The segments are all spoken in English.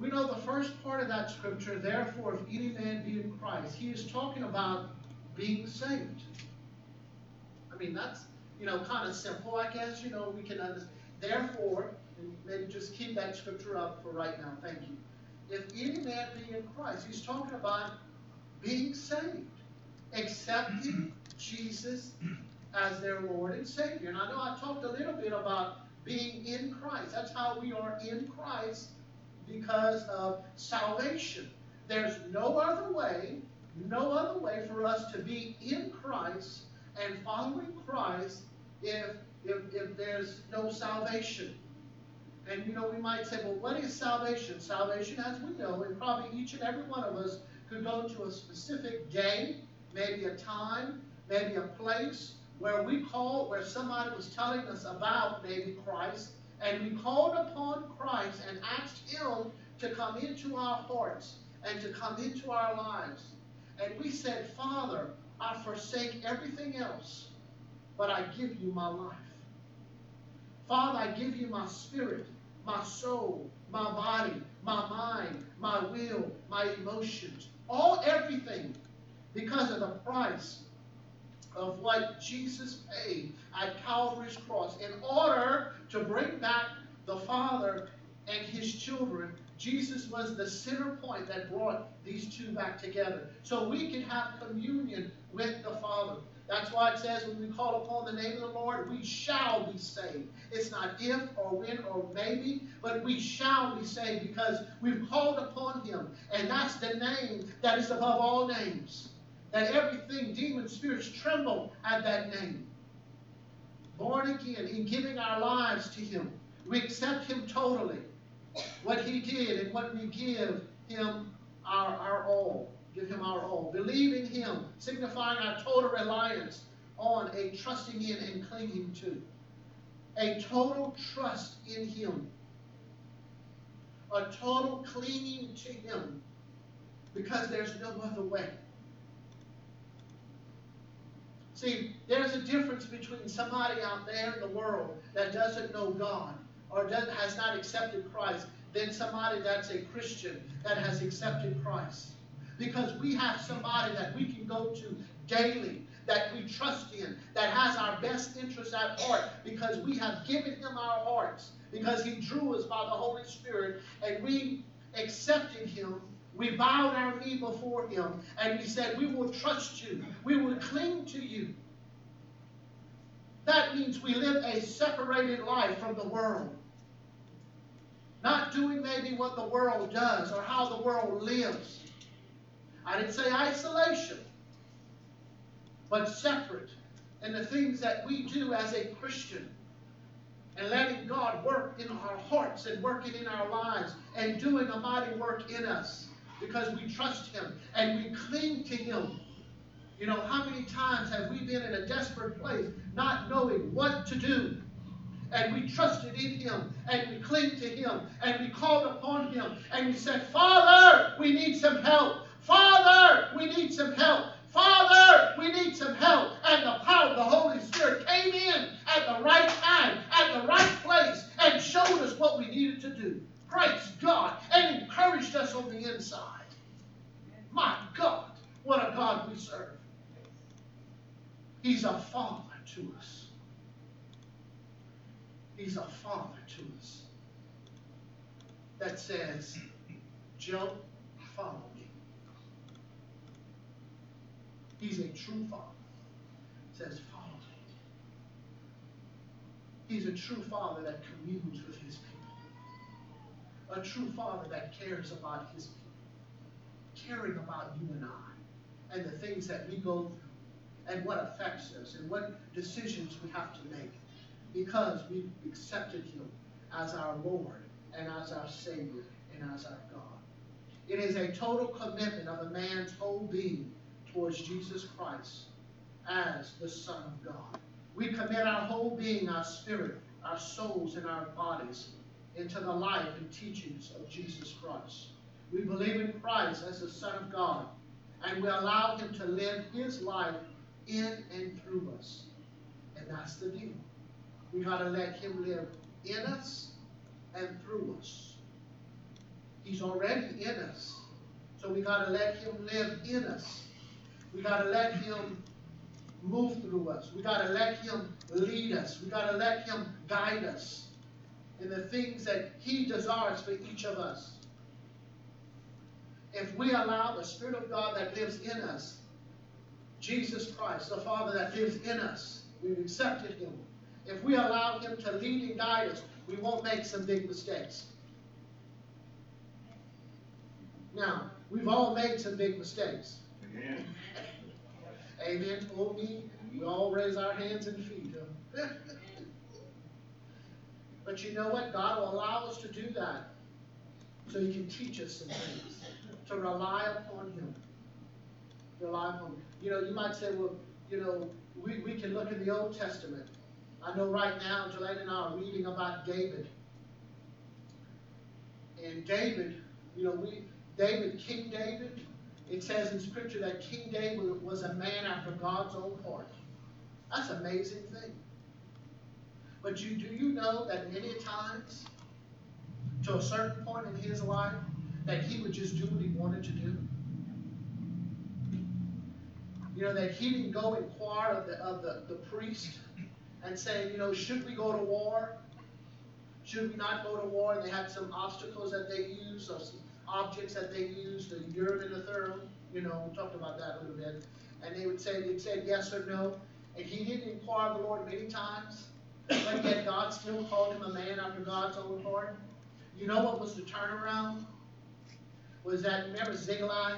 We know the first part of that scripture, therefore, if any man be in Christ, he is talking about being saved. I mean, that's, kind of simple, I guess, we can understand. Therefore, and maybe just keep that scripture up for right now, thank you. If any man be in Christ, he's talking about being saved, accepting Jesus as their Lord and Savior. And I know I talked a little bit about being in Christ. That's how we are in Christ, because of salvation. There's no other way for us to be in Christ and following Christ if there's no salvation. And we might say, well, what is salvation? Salvation, as we know, and probably each and every one of us could go to a specific day, maybe a time, maybe a place where somebody was telling us about maybe Christ, and we called upon Christ and asked him to come into our hearts and to come into our lives. And we said, Father, I forsake everything else, but I give you my life. Father, I give you my spirit, my soul, my body, my mind, my will, my emotions, everything, because of the price of what Jesus paid at Calvary's cross in order to bring back the Father and his children. Jesus was the center point that brought these two back together, so we can have communion with the Father. That's why it says when we call upon the name of the Lord, we shall be saved. It's not if or when or maybe, but we shall be saved because we've called upon him. And that's the name that is above all names. That everything, demons, spirits, tremble at that name. Born again, in giving our lives to him, we accept him totally. What he did and what we give him our all. Give him our all. Believe in him, signifying our total reliance on, a trusting in and clinging to. A total trust in him. A total clinging to him. Because there's no other way. See, there's a difference between somebody out there in the world that doesn't know God or has not accepted Christ than somebody that's a Christian that has accepted Christ. Because we have somebody that we can go to daily, that we trust in, that has our best interests at heart, because we have given him our hearts, because he drew us by the Holy Spirit, and we accepted him. We bowed our knee before him, and we said, we will trust you. We will cling to you. That means we live a separated life from the world. Not doing maybe what the world does or how the world lives. I didn't say isolation, but separate in the things that we do as a Christian, and letting God work in our hearts and working in our lives and doing a mighty work in us because we trust him and we cling to him. How many times have we been in a desperate place not knowing what to do? And we trusted in him, and we clinged to him, and we called upon him, and we said, Father, we need some help. Father, we need some help. Father, we need some help. And the power of the Holy Spirit came in at the right time, at the right place, and showed us what we needed to do. Praise God. And encouraged us on the inside. My God, what a God we serve. He's a father to us. He's a father to us that says, Joe, follow me. He's a true father. Says, follow me. He's a true father that communes with his people. A true father that cares about his people. Caring about you and I. And the things that we go through. And what affects us. And what decisions we have to make. Because we've accepted him as our Lord and as our Savior and as our God. It is a total commitment of a man's whole being towards Jesus Christ as the Son of God. We commit our whole being, our spirit, our souls, and our bodies into the life and teachings of Jesus Christ. We believe in Christ as the Son of God, and we allow him to live his life in and through us. And that's the deal. We got to let him live in us and through us. He's already in us. So we got to let him live in us. We got to let him move through us. We got to let him lead us. We got to let him guide us in the things that he desires for each of us. If we allow the Spirit of God that lives in us, Jesus Christ, the Father that lives in us, we've accepted him. If we allow him to lead and guide us, we won't make some big mistakes. Now, we've all made some big mistakes. Amen. Amen. Oh, me. We all raise our hands and feet. But you know what? God will allow us to do that so he can teach us some things. To rely upon him. Rely upon him. You know, you might say, well, you know, we can look in the Old Testament. I know right now, Jolene and I are reading about David. And David, you know, King David, it says in Scripture that King David was a man after God's own heart. That's an amazing thing. But do you know that many times, to a certain point in his life, that he would just do what he wanted to do? You know, that he didn't go inquire of the priest and say, you know, should we go to war? Should we not go to war? And they had some obstacles that they used, or some objects that they used, the Urim and the Thummim. You know, we talked about that a little bit. And they'd say yes or no. And he didn't inquire of the Lord many times, but yet God still called him a man after God's own heart. You know what was the turnaround? Was that, remember Ziklag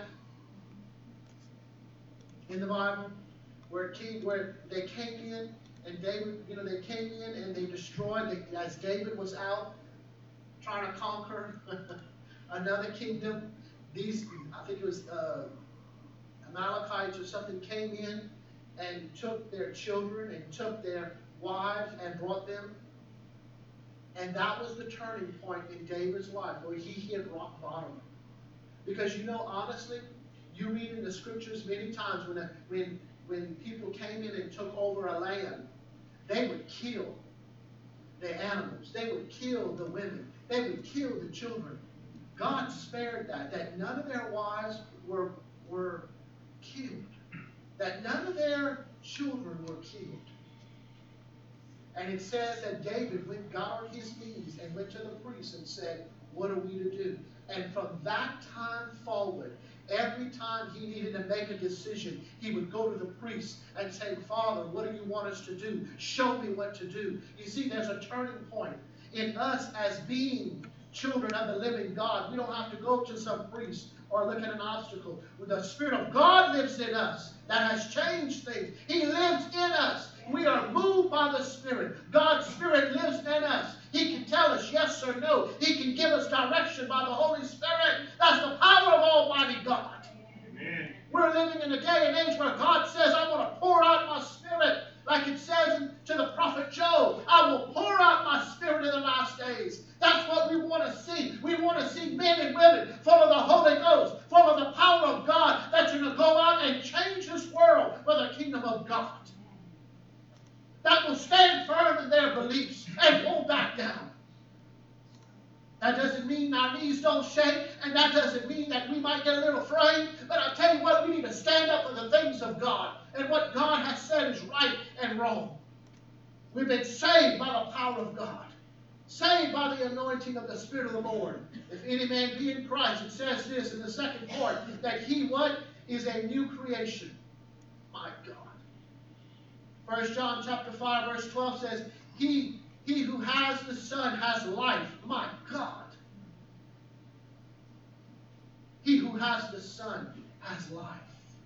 in the Bible? Where they came in, and David, you know, they came in and they destroyed, as David was out trying to conquer another kingdom. These, I think it was Amalekites or something, came in and took their children and took their wives and brought them. And that was the turning point in David's life, where he hit rock bottom. Because you know, honestly, you read in the Scriptures many times when people came in and took over a land, they would kill the animals. They would kill the women. They would kill the children. God spared that none of their wives were killed. That none of their children were killed. And it says that David got on his knees and went to the priest and said, what are we to do? And from that time forward, every time he needed to make a decision, he would go to the priest and say, Father, what do you want us to do? Show me what to do. You see, there's a turning point in us as being children of the living God. We don't have to go to some priest or look at an obstacle. The Spirit of God lives in us. That has changed things. He lives in us. We are moved by the Spirit. God's Spirit lives in us. He can tell us yes or no. He can give us direction by the Holy Spirit. That's the power of Almighty God. Amen. We're living in a day and age where God says, I want to pour out my Spirit. Like it says to the prophet Joel, I will pour out my Spirit in the last days. That's what we want to see. We want to see men and women full of the Holy Ghost, full of the power of God, that's going to go out and change this world for the kingdom of God. That will stand firm in their beliefs and pull back down. That doesn't mean our knees don't shake, and that doesn't mean that we might get a little afraid, but I tell you what, we need to stand up for the things of God, and what God has said is right and wrong. We've been saved by the power of God, saved by the anointing of the Spirit of the Lord. If any man be in Christ, it says this in the second part, that he what? Is a new creation. My God. 1 John chapter 5 verse 12 says, He who has the Son has life. My God. He who has the Son has life.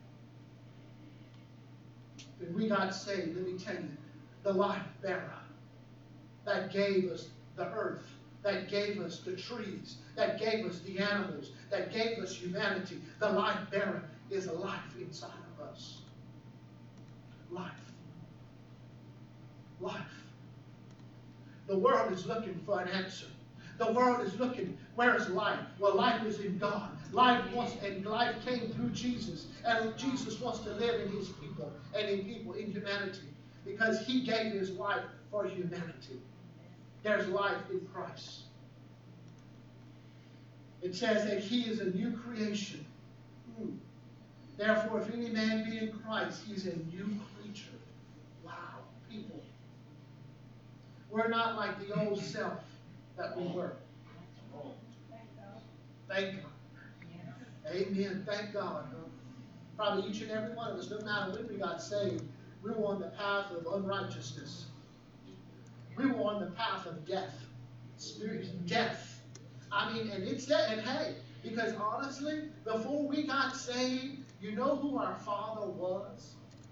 When we got saved, let me tell you, the life bearer that gave us the earth, that gave us the trees, that gave us the animals, that gave us humanity, the life bearer is a life inside of us. Life. Life. The world is looking for an answer. The world is looking, where is life? Well, life is in God. Life came through Jesus. And Jesus wants to live in his people and in humanity. Because he gave his life for humanity. There's life in Christ. It says that he is a new creation. Therefore, if any man be in Christ, he is a new creature. Wow, people. We're not like the old self that we were. Thank God. Amen. Thank God. Probably each and every one of us, no matter when we got saved, we were on the path of unrighteousness. We were on the path of death. Spirit death. I mean, and it's that, and hey, because honestly, before we got saved, you know who our father was?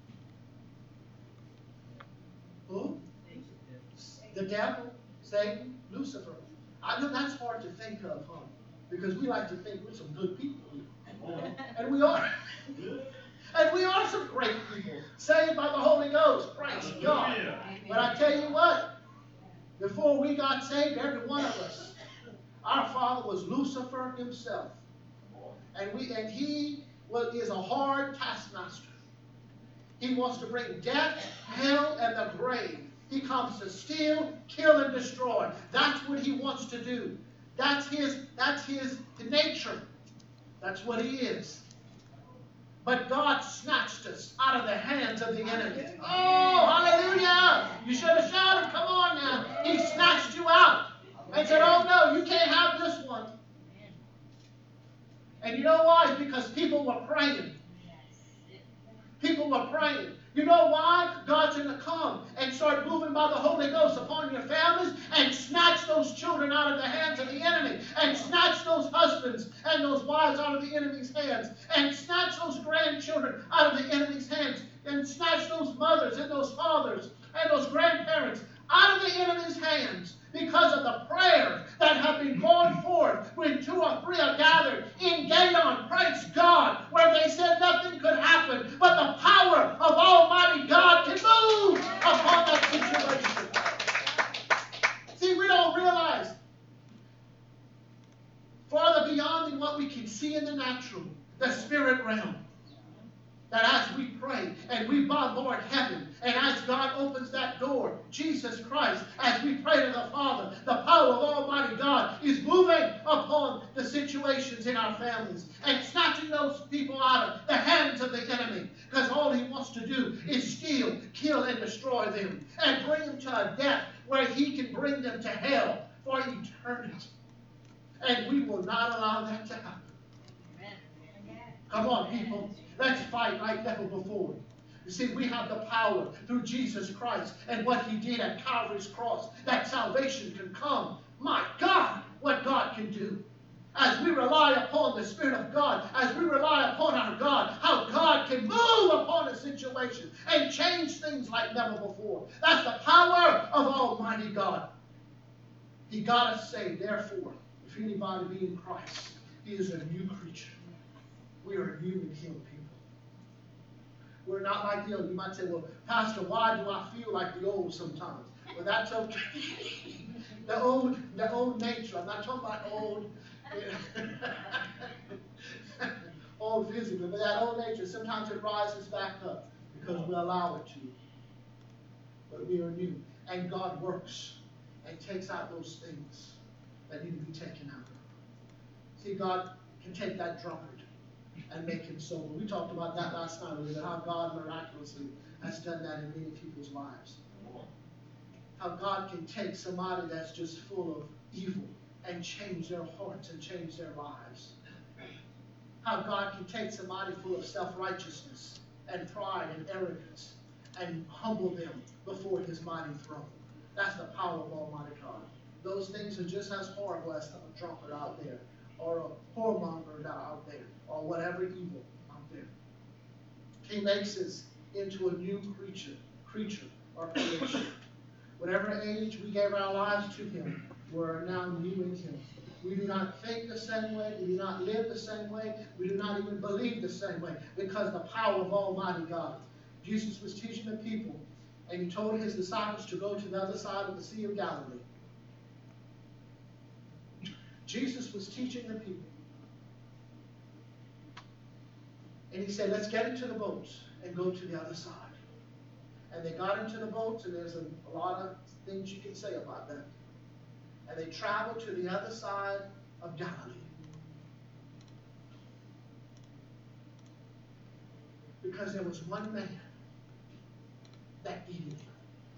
Who? The devil, Satan, Lucifer. I know that's hard to think of, huh? Because we like to think we're some good people. And we are. And we are some great people, saved by the Holy Ghost. Praise God. But I tell you what, before we got saved, every one of us, our father was Lucifer himself. And he is a hard taskmaster. He wants to bring death, hell, and the grave. He comes to steal, kill, and destroy. That's what he wants to do. That's his nature. That's what he is. But God snatched us out of the hands of the enemy. Oh, hallelujah! You should have shouted, come on now. He snatched you out and said, oh no, you can't have this one. And you know why? It's because people were praying. People were praying. You know why? God's going to come and start moving by the Holy Ghost upon your families and snatch those children out of the hands of the enemy, and snatch those husbands and those wives out of the enemy's hands, and snatch those grandchildren out of the enemy's hands, and snatch those mothers and those fathers and those grandparents out of the enemy's hands, because of the prayers that have been going forth when 2 or 3 are gathered in Gideon, praise God, where they said nothing could happen, but the power of Almighty God can move upon that situation. See, we don't realize farther beyond than what we can see in the natural, the spirit realm. That as we pray and we bombard heaven, and as God opens that door, Jesus Christ, as we pray to the Father, the power of Almighty God is moving upon the situations in our families and snatching those people out of the hands of the enemy. Because all he wants to do is steal, kill, and destroy them, and bring them to a death where he can bring them to hell for eternity. And we will not allow that to happen. Come on, people. Let's fight like never before. You see, we have the power through Jesus Christ and what he did at Calvary's cross, that salvation can come. My God, what God can do. As we rely upon the Spirit of God, as we rely upon our God, how God can move upon a situation and change things like never before. That's the power of Almighty God. He got us saved. Therefore, if anybody be in Christ, he is a new creature. We are new in him, people. We're not like the old. You might say, well, Pastor, why do I feel like the old sometimes? Well, that's okay. the old nature. I'm not talking about old, old physically, but that old nature, sometimes it rises back up because we allow it to. But we are new. And God works and takes out those things that need to be taken out. See, God can take that drunkard and make him sober. We talked about that last night, how God miraculously has done that in many people's lives. How God can take somebody that's just full of evil and change their hearts and change their lives. How God can take somebody full of self-righteousness and pride and arrogance and humble them before his mighty throne. That's the power of Almighty God. Those things are just as horrible as a drunkard out there, or a whoremonger out there, or whatever evil out there. He makes us into a new creature or creation. Whatever age we gave our lives to him, we're now new in him. We do not think the same way. We do not live the same way. We do not even believe the same way, because the power of Almighty God. Jesus was teaching the people, and he told his disciples to go to the other side of the Sea of Galilee. Jesus was teaching the people. And he said, let's get into the boats and go to the other side. And they got into the boats, and there's a lot of things you can say about that. And they traveled to the other side of Galilee. Because there was one man that needed him.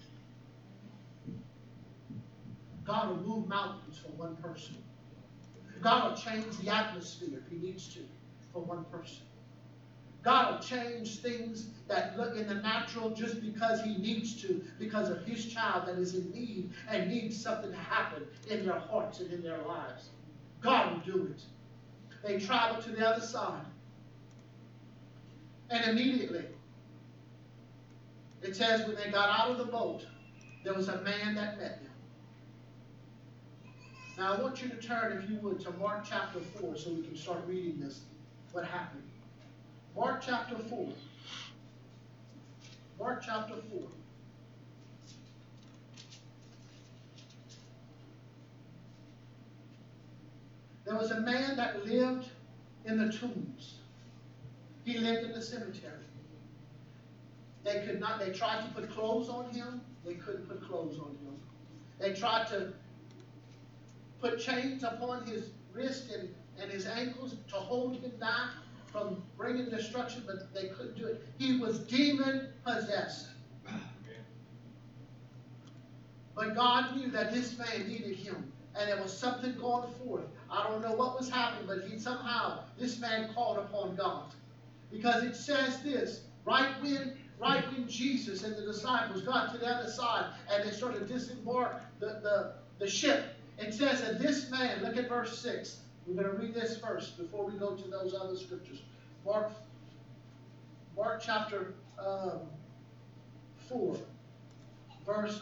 God will move mountains for one person. God will change the atmosphere if he needs to for one person. God will change things that look in the natural just because he needs to, because of his child that is in need and needs something to happen in their hearts and in their lives. God will do it. They traveled to the other side. And immediately, it says when they got out of the boat, there was a man that met them. Now I want you to turn, if you would, to Mark chapter 4 so we can start reading this, what happened. Mark chapter 4. Mark chapter 4. There was a man that lived in the tombs. He lived in the cemetery. They tried to put clothes on him. They couldn't put clothes on him. They tried to put chains upon his wrist and his ankles to hold him back from bringing destruction, but they couldn't do it. He was demon possessed. But God knew that this man needed him, and there was something going forth. I don't know what was happening, but somehow this man called upon God. Because it says this, right when Jesus and the disciples got to the other side and they started to disembark the ship, it says that this man, look at verse 6. We're going to read this first before we go to those other scriptures. Mark chapter 4, verse,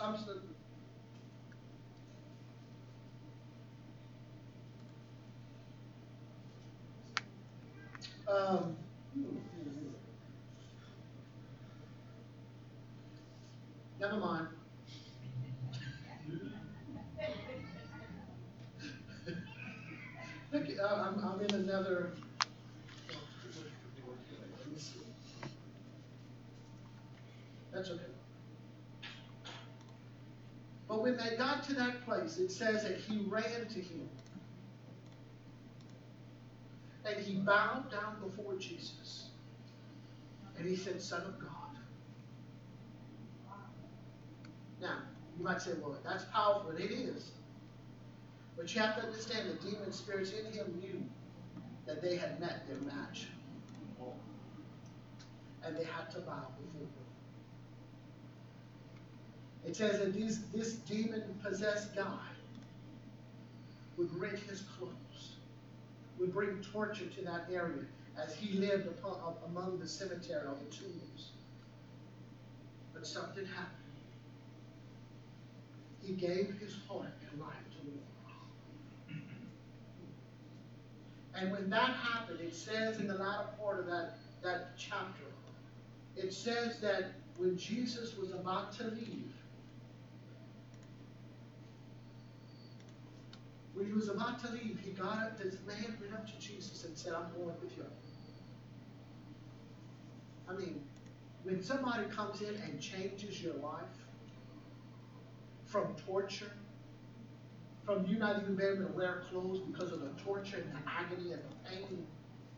never mind. Look, I'm in another. Let me see. That's okay. But when they got to that place, it says that he ran to him. And he bowed down before Jesus. And he said, Son of God. Now, you might say, well, that's powerful. And it is. But you have to understand the demon spirits in him knew that they had met their match. And they had to bow before him. It says that this demon-possessed guy would rent his clothes, would bring torture to that area as he lived among the cemetery or the tombs. But something happened. He gave his heart and life to the Lord. And when that happened, it says in the latter part of that chapter, it says that when Jesus was about to leave, when he was about to leave, he got up, this man went up to Jesus and said, I'm going with you. I mean, when somebody comes in and changes your life from torture, from you not even being able to wear clothes because of the torture and the agony and the pain,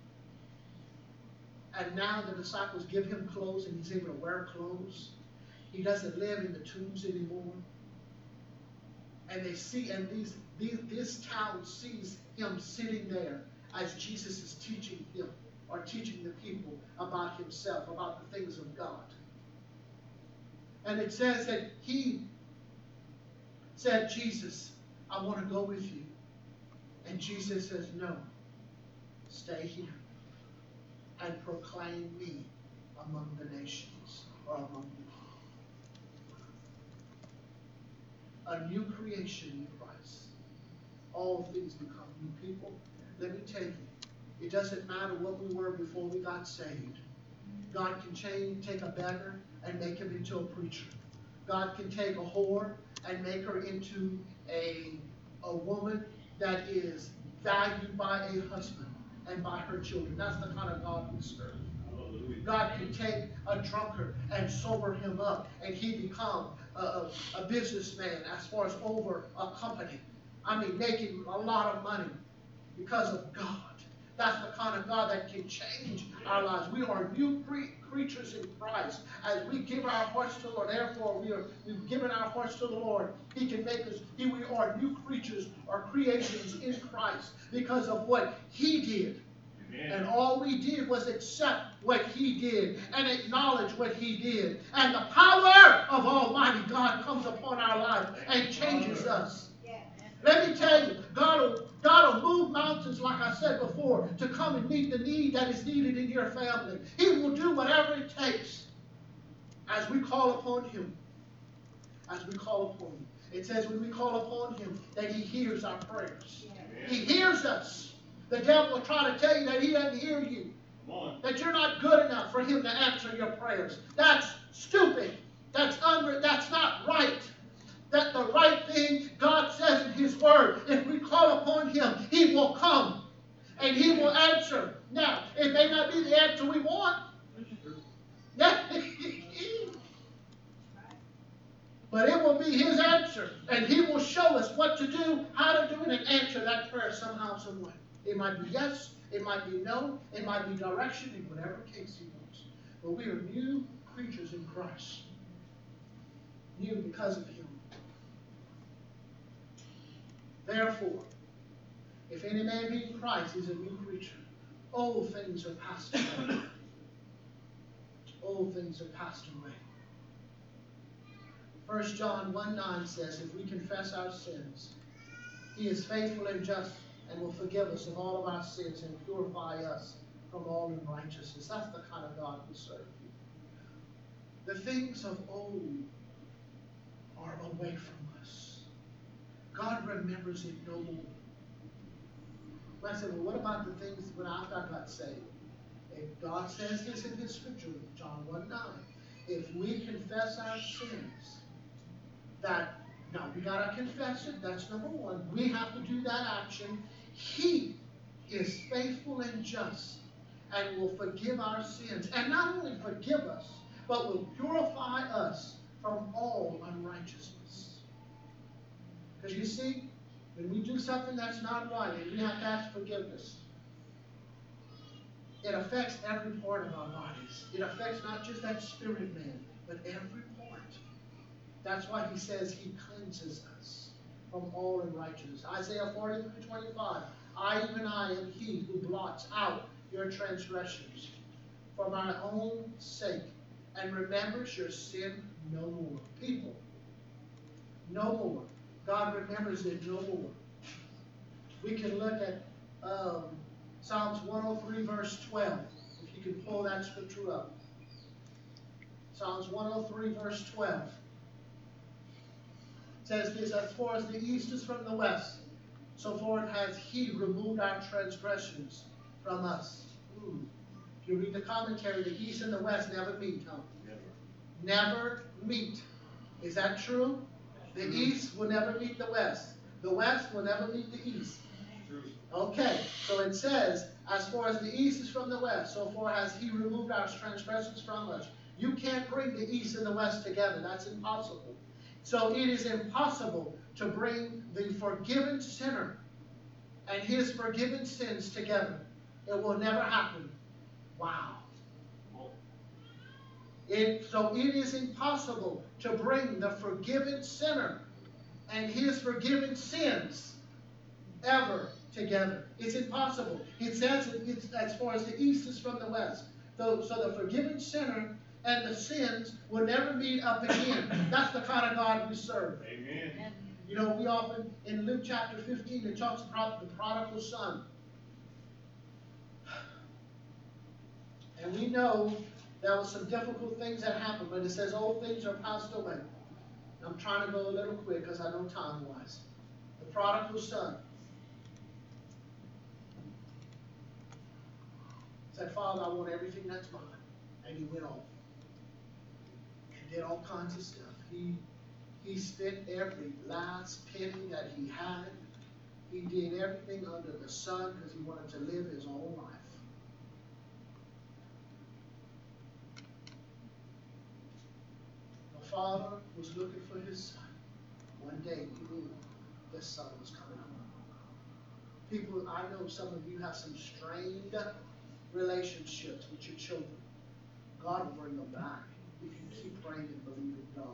and now the disciples give him clothes and he's able to wear clothes. He doesn't live in the tombs anymore. And they see, and this town sees him sitting there as Jesus is teaching him or teaching the people about himself, about the things of God. And it says that he said, Jesus, I want to go with you. And Jesus says, no, stay here and proclaim me among the nations or among the people. A new creation in Christ. All things become new people. Let me tell you, it doesn't matter what we were before we got saved. God can take a beggar and make him into a preacher. God can take a whore and make her into a woman that is valued by a husband and by her children. That's the kind of God we serve. God can take a drunkard and sober him up, and he become a businessman as far as over a company. I mean, making a lot of money because of God. That's the kind of God that can change our lives. We are new creatures in Christ. As we give our hearts to the Lord, therefore we've given our hearts to the Lord. He can make us, we are new creatures or creations in Christ because of what He did. And all we did was accept what He did and acknowledge what He did. And the power of Almighty God comes upon our lives and changes us. Let me tell you, God will move mountains, like I said before, to come and meet the need that is needed in your family. He will do whatever it takes as we call upon Him. As we call upon Him. It says when we call upon Him that He hears our prayers. He hears us. The devil will try to tell you that he doesn't hear you. That you're not good enough for Him to answer your prayers. That's stupid. That's not right. That the right thing God says in His Word, if we call upon Him, He will come and He will answer. Now, it may not be the answer we want. But it will be His answer. And He will show us what to do, how to do it, and answer that prayer somehow, some way. It might be yes, it might be no, it might be direction, in whatever case He wants. But we are new creatures in Christ. New because of Him. Therefore, if any man be in Christ, he is a new creature. Old things are passed away. Old things are passed away. 1 John 1:9 says, if we confess our sins, He is faithful and just and will forgive us of all of our sins and purify us from all unrighteousness. That's the kind of God we serve. The things of old are away from us. God remembers it no more. When I said, well, what about the things when after I got saved? If God says this in His scripture, John 1:9, if we confess our sins, now we got to confess it, that's number one. We have to do that action. He is faithful and just and will forgive our sins. And not only forgive us, but will purify us from all unrighteousness. Because you see, when we do something that's not right and we have to ask forgiveness, it affects every part of our bodies. It affects not just that spirit man, but every part. That's why He says He cleanses us from all unrighteousness. Isaiah 43:25. Even I am He who blots out your transgressions for my own sake and remembers your sin no more. People, no more. God remembers it no more. We can look at Psalms 103 verse 12. If you can pull that scripture up. Psalms 103 verse 12. Says this, as far as the east is from the west, so far has He removed our transgressions from us. If you read the commentary, the east and the west never meet, huh? Never meet. Is that true? The east will never meet the west. The west will never meet the east. Okay, so it says, as far as the east is from the west, so far has He removed our transgressions from us. You can't bring the east and the west together. That's impossible. So it is impossible to bring the forgiven sinner and his forgiven sins together. It will never happen. Wow. So it is impossible to bring the forgiven sinner and his forgiven sins ever together. It's impossible. It says it's as far as the east is from the west. So the forgiven sinner and the sins will never meet up again. That's the kind of God we serve. Amen. You know, we often, in Luke chapter 15, it talks about the prodigal son. And we know there were some difficult things that happened, but it says old things are passed away. I'm trying to go a little quick because I know time-wise. The prodigal son said, Father, I want everything that's mine. And he went off and did all kinds of stuff. He spent every last penny that he had. He did everything under the sun because he wanted to live his own life. The father was looking for his son. One day he knew this son was coming home. People, I know some of you have some strained relationships with your children. God will bring them back if you keep praying and believing God.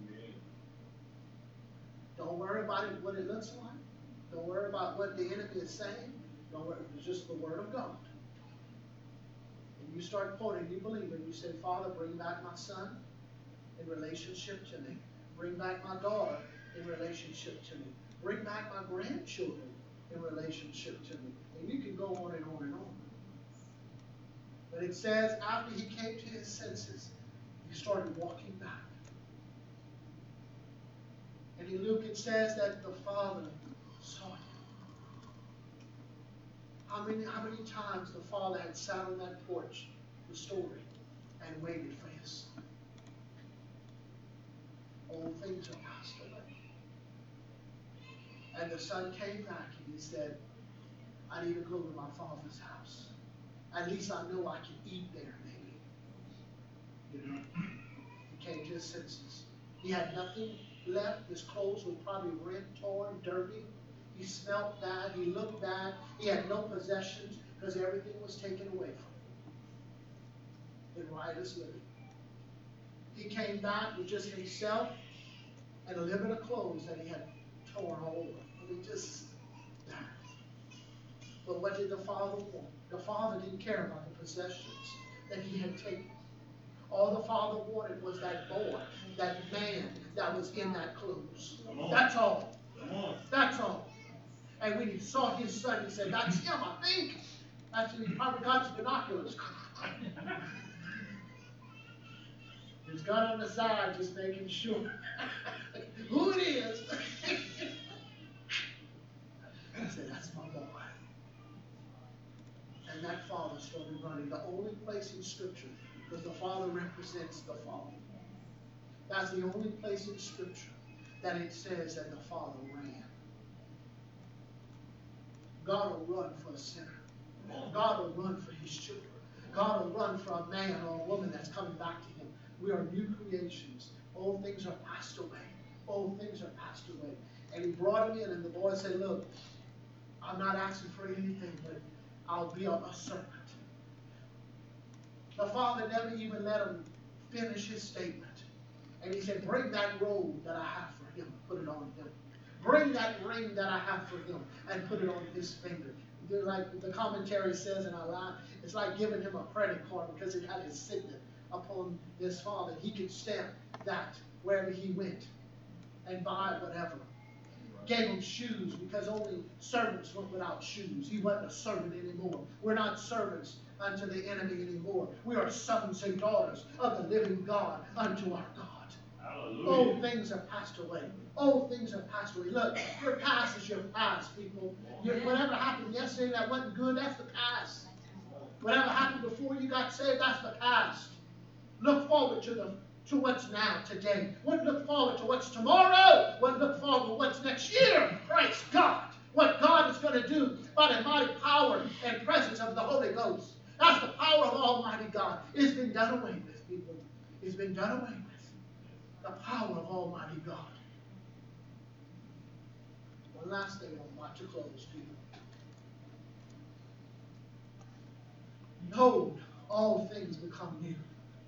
Don't worry about it, what it looks like. Don't worry about what the enemy is saying. Don't worry, it's just the word of God. And you start quoting, you believe it. You say, Father, bring back my son in relationship to me. Bring back my daughter in relationship to me. Bring back my grandchildren in relationship to me. And you can go on and on and on. But it says after he came to his senses, he started walking back. And in Luke it says that the Father saw him. How many times the Father had sat on that porch, the story, and waited for his son. All things are passed away. And the son came back and he said, I need to go to my father's house. At least I know I can eat there, maybe. You know? He came to his senses. He had nothing left. His clothes were probably rent, torn, dirty. He smelled bad. He looked bad. He had no possessions because everything was taken away from him in riotous living. He came back with just himself and a little bit of clothes that he had torn all over. I mean, just that. But what did the Father want? The Father didn't care about the possessions that he had taken. All the Father wanted was that boy, that man that was in that clothes. That's all. That's all. And when he saw his son, he said, that's him, I think. Actually, he probably got his binoculars. He's got on the side, just making sure who it is. I said, that's my boy. And that father started running. The only place in Scripture, because the Father represents the Father. That's the only place in Scripture that it says that the Father ran. God will run for a sinner. God will run for his children. God will run for a man or a woman that's coming back to him. We are new creations. Old things are passed away. Old things are passed away. And he brought him in, and the boy said, look, I'm not asking for anything, but I'll be a servant. The Father never even let him finish his statement. And he said, bring that robe that I have for him, put it on him. Bring that ring that I have for him and put it on his finger. Like the commentary says in our line, it's like giving him a credit card because it had his signet upon this father. He could stamp that wherever he went and buy whatever. Gave him shoes because only servants went without shoes. He wasn't a servant anymore. We're not servants unto the enemy anymore. We are sons and daughters of the living God unto our God. Hallelujah. Old things are passed away. Old things are passed away. Look, your past is your past, people. Whatever happened yesterday that wasn't good, that's the past. Whatever happened before you got saved, that's the past. Look forward to what's now, today. Wouldn't look forward to what's tomorrow. Wouldn't look forward to what's next year. Praise God. What God is going to do by the mighty power and presence of the Holy Ghost. That's the power of Almighty God. It's been done away with, people. It's been done away with. The power of Almighty God. One last thing I'm about to close, people. Behold, all things become new.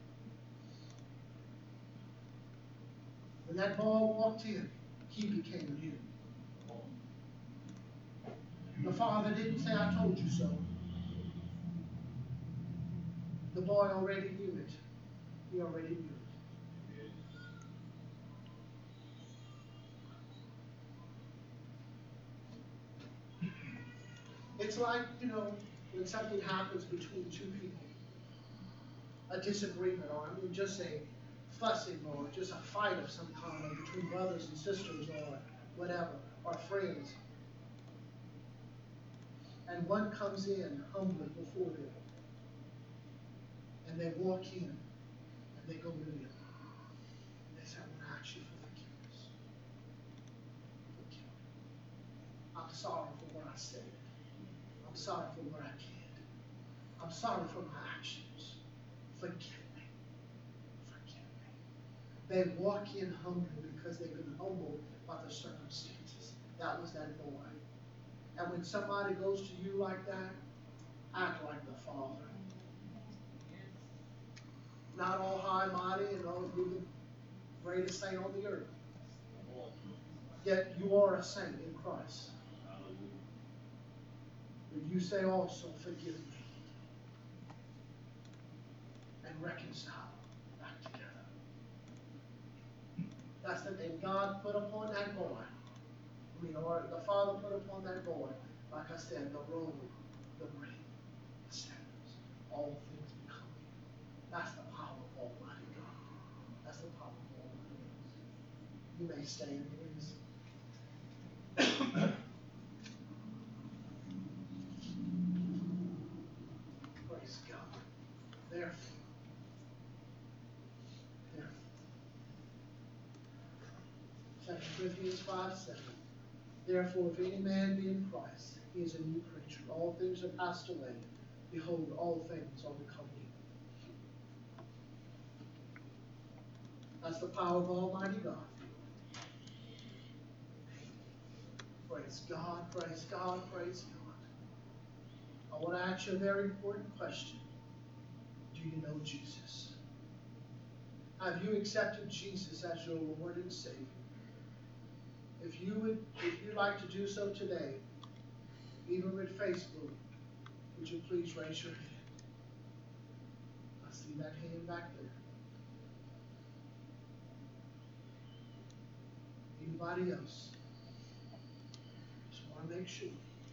When that boy walked in, he became new. The Father didn't say, I told you so. The boy already knew it. He already knew it. It's like, when something happens between two people, a disagreement, or just a fussing, or just a fight of some kind, or between brothers and sisters, or whatever, or friends. And one comes in humbly before them, and they walk in, and they go to them. And they say, I want to ask you for forgiveness. Forgive me. I'm sorry for what I said. I'm sorry for what I did. I'm sorry for my actions. Forgive me. Forgive me. They walk in humbly because they've been humbled by the circumstances. That was that boy. And when somebody goes to you like that, act like the Father. Not all high and mighty and all you're the greatest saint on the earth. Yet you are a saint in Christ. But you say also, forgive me. And reconcile back together. That's the thing God put upon that boy. Or the Father put upon that boy, like I said, the robe, the ring, the sandals, all things become new. That's the power of Almighty God. That's the power of Almighty God. You may stand, please. Praise God. Therefore, 2 Corinthians 5:7. Therefore, if any man be in Christ, he is a new creature. All things are passed away. Behold, all things are become new. That's the power of Almighty God. Praise God, praise God, praise God. I want to ask you a very important question. Do you know Jesus? Have you accepted Jesus as your Lord and Savior? If you'd like to do so today, even with Facebook, would you please raise your hand? I see that hand back there. Anybody else? Just want to make sure.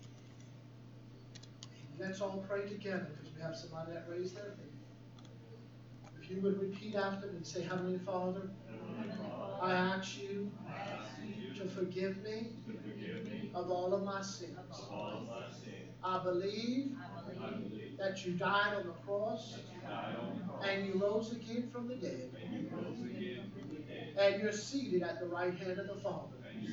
Let's all pray together because we have somebody that raised their hand. If you would repeat after me and say, Heavenly Father, I ask you to forgive me of all of my sins. I believe that you died on the cross and you rose again from the dead. And you're seated at the right hand of the Father.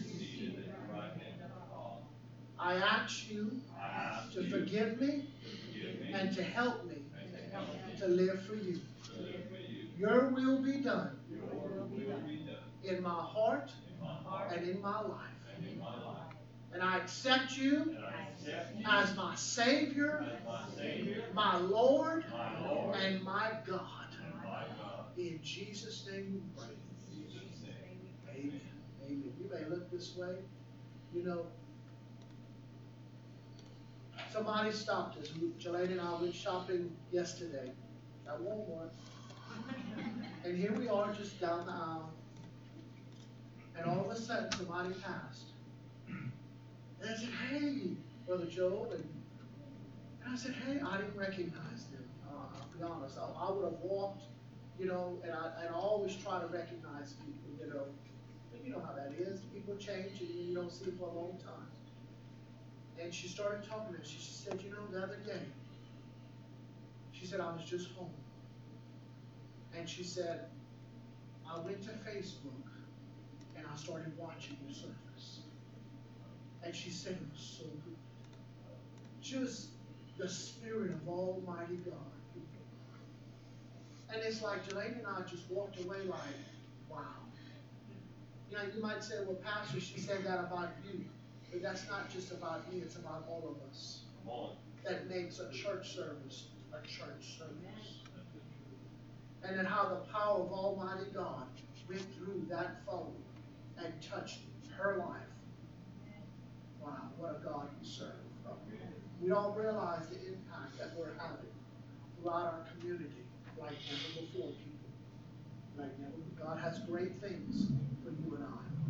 I ask you to forgive me and to help me to live for you. Your will be done in my heart and in my life. And I accept you as my Savior, my Lord, and my God. In Jesus' name we pray. Amen. Amen. You may look this way. You know, somebody stopped us. Jelaine and I went shopping yesterday at Walmart. And here we are just down the aisle. And all of a sudden somebody passed. And I said, hey, Brother Joe. And I said, hey, I didn't recognize them. I'll be honest. I would have walked, you know, and I always try to recognize people, you know. But you know how that is. People change and you don't see them for a long time. And she started talking to me. She said, you know, the other day, she said, I was just home. And she said, I went to Facebook and I started watching your service. And she said it was so good. She was the Spirit of Almighty God. And it's like Jelaine and I just walked away like, wow. You know, you might say, well, Pastor, she said that about you. But that's not just about me, it's about all of us. That makes a church service a church service. And then how the power of Almighty God went through that phone and touched her life. Wow, what a God we serve. We don't realize the impact that we're having throughout our community like never before, people. Like never. God has great things for you and I.